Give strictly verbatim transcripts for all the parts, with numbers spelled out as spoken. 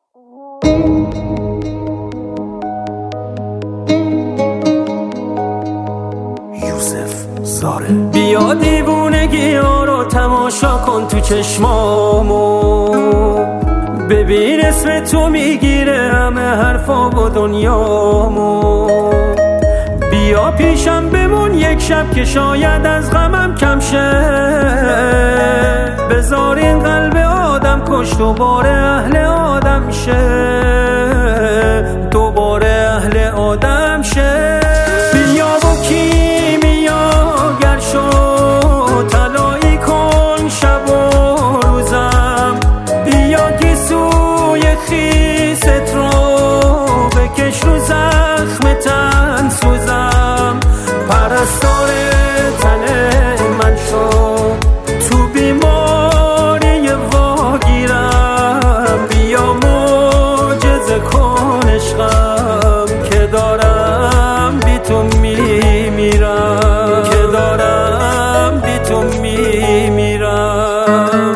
یوسف زاره. بیا دیوونگی ها رو تماشا کن تو چشمامو، ببین اسم تو میگیره همه حرفا و دنیامو. بیا پیشم بمون یک شب که شاید از غمم کم شه، بذار این قلب آدم کش دوباره اهل آدم شه، دوباره اهل آدم شه. بیا و کیمیا گر شو طلایی کن شب و روزم، بیا گیسوی خیست رو بکش رو زخم تن سوزم. پرستار تن من شو تو بیماری واگیرم، بیا معجزه کن عشقم که دارم بی تو میمیرم، که دارم بی تو میمیرم.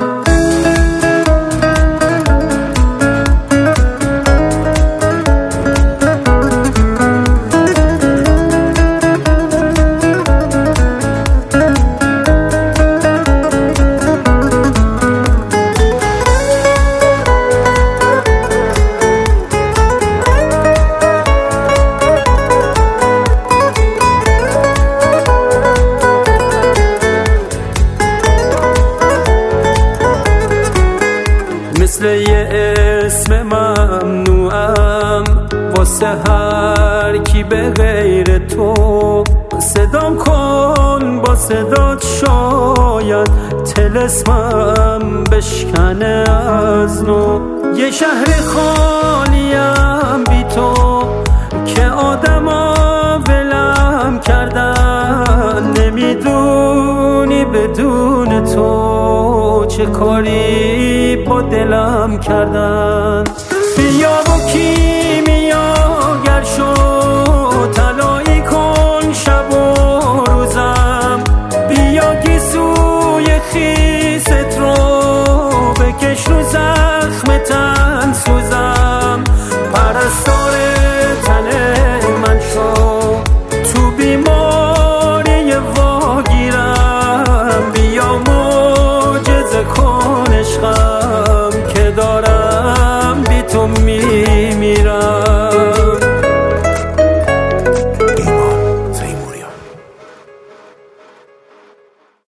مثل یه اسم ممنوعم واسه هر کی به غیر تو، صدام کن با صدات شاید طلسمم بشکنه از نو. یه شهر خالیم بی تو که آدما ولم کردن، نمیدونی بدون تو چه کاری با دلم کردن. بیا و کیمیا گر شو طلایی کن شب و روزم، بیا گیسوی خیلی